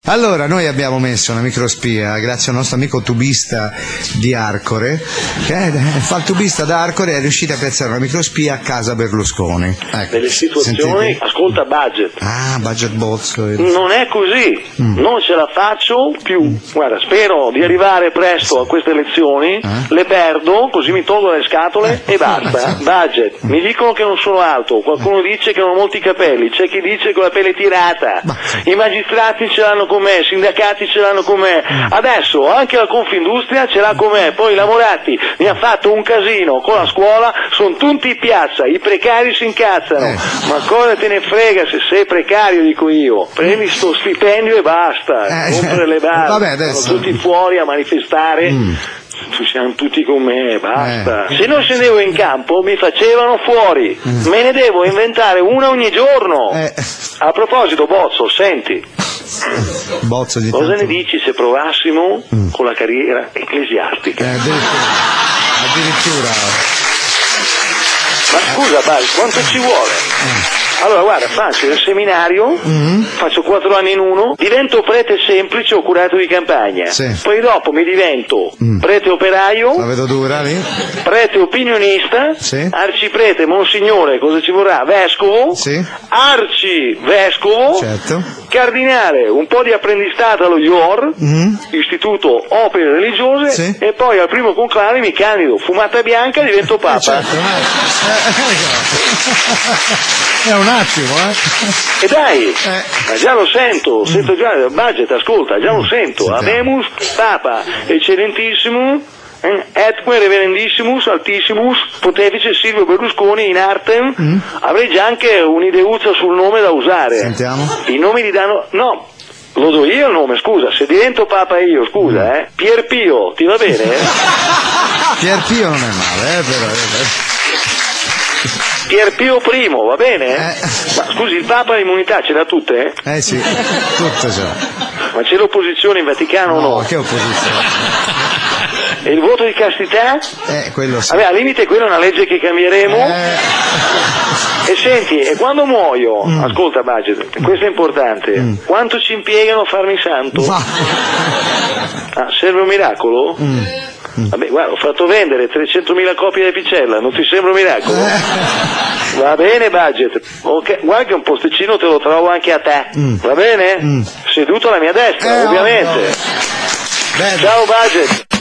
Allora, noi abbiamo messo una microspia grazie al nostro amico tubista di Arcore, che fa il tubista da Arcore e è riuscito a piazzare una microspia a casa Berlusconi. Ecco. Nelle situazioni, Sentite? ascolta Budget. Budget Bozzo. Non è così, non ce la faccio più. Guarda, spero di arrivare presto a queste elezioni, le perdo, così mi tolgo le scatole e basta. Budget, mi dicono che non sono alto, qualcuno dice che non ho molti capelli, c'è chi dice che ho la pelle tirata, i magistrati ce l'hanno con me, i sindacati ce l'hanno con me, adesso anche la Confindustria ce l'ha con me, poi i lavorati mi ha fatto un casino con la scuola, sono tutti in piazza, i precari si incazzano, ma cosa te ne frega se sei precario, dico io, prendi sto stipendio e basta, rompere le balle, sono tutti fuori a manifestare. Ci siamo tutti con me, basta. Se non scendevo in campo mi facevano fuori, me ne devo inventare una ogni giorno. A proposito, Bozzo, senti, Bozzo di cosa ne dici se provassimo con la carriera ecclesiastica? Addirittura. Ma scusa, Bal, quanto ci vuole? Allora guarda, faccio il seminario, faccio 4 anni in uno, divento prete semplice o curato di campagna, poi dopo mi divento prete operaio, la vedo dura lì, prete opinionista, arciprete, monsignore, cosa ci vorrà? Vescovo, arcivescovo, cardinale, un po' di apprendistato allo IOR, Istituto Opere Religiose, e poi al primo conclave mi candido, fumata bianca, divento papa. È un attimo, E dai, ma già lo sento già, Budget, ascolta, già lo sento. Abemus, Papa, Eccellentissimo, Etque Reverendissimus, Altissimus, Pontefice Silvio Berlusconi in artem, avrei già anche un'ideuzza sul nome da usare. Sentiamo. I nomi li danno, no, lo do io il nome, scusa, se divento Papa io, scusa, Pierpio, ti va bene? Pierpio non è male, però. Pierpio I, va bene? Ma scusi, il Papa l'immunità ce l'ha tutte? Sì, tutte ce l'ha. Ma c'è l'opposizione in Vaticano o no? Che opposizione? E il voto di castità? Quello sì. Vabbè, al limite quella è una legge che cambieremo. E senti, e quando muoio, ascolta Budget, questo è importante, quanto ci impiegano a farmi santo? Serve un miracolo? Vabbè, guarda, ho fatto vendere 300.000 copie di Picella, non ti sembra un miracolo? Va bene, Budget. Ok, guarda che un posticino te lo trovo anche a te, va bene? Seduto alla mia destra, ovviamente. Ciao, Budget.